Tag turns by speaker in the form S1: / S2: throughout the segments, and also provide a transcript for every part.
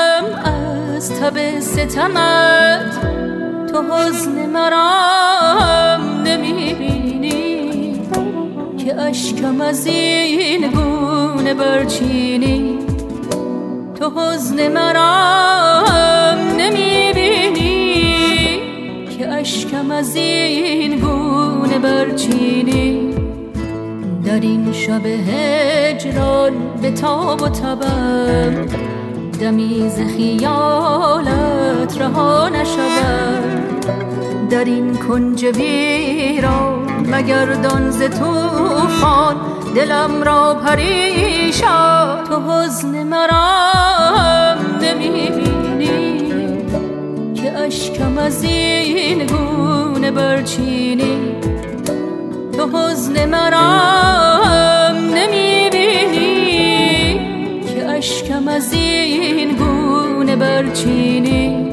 S1: شوم از تب ستمت، تو حزن مرام نمیبینی که اشکم از این گونه برچینی. تو حزن مرام نمیبینی که اشکم از این گونه برچینی. در این شب هجران به تاب و تبم، دمی ز خیالت رها نشوم. در این کنج ویران مگردان ز طوفان، دلم را پریشان. تو حزن مرام نمیبینی که اشکم از این گونه برچینی. تو حزن مرام نمیبینی که اشکم از این گونه برچینی.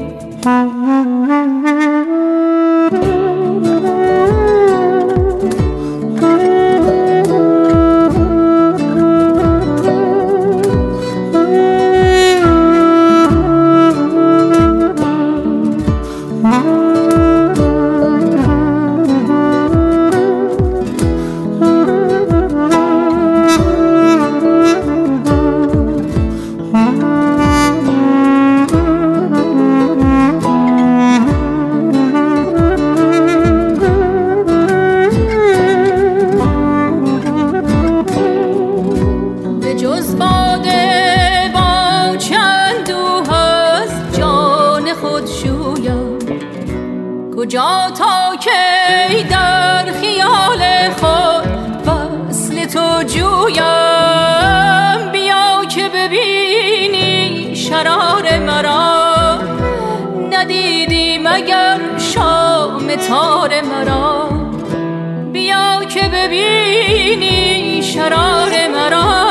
S1: جز باده با چندو از جان خود شویم، کجا تا کی در خیال خود وصل تو جویم. بیا که ببینی شرار مرا، ندیدی مگر شام تار مرا. بیا که ببینی شرار مرا،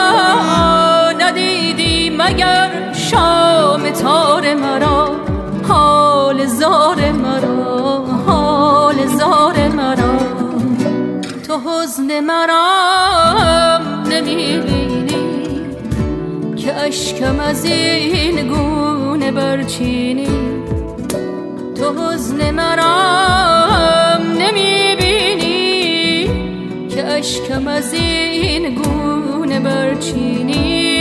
S1: ندیدی مگر شام تار مرا. حال زار مرا، حال زار مرا. تو حزن مرام نمیبینی که اشکم از این گونه برچینی. تو حزن مرام نمیبینی که اشکم از این گونه برچینی.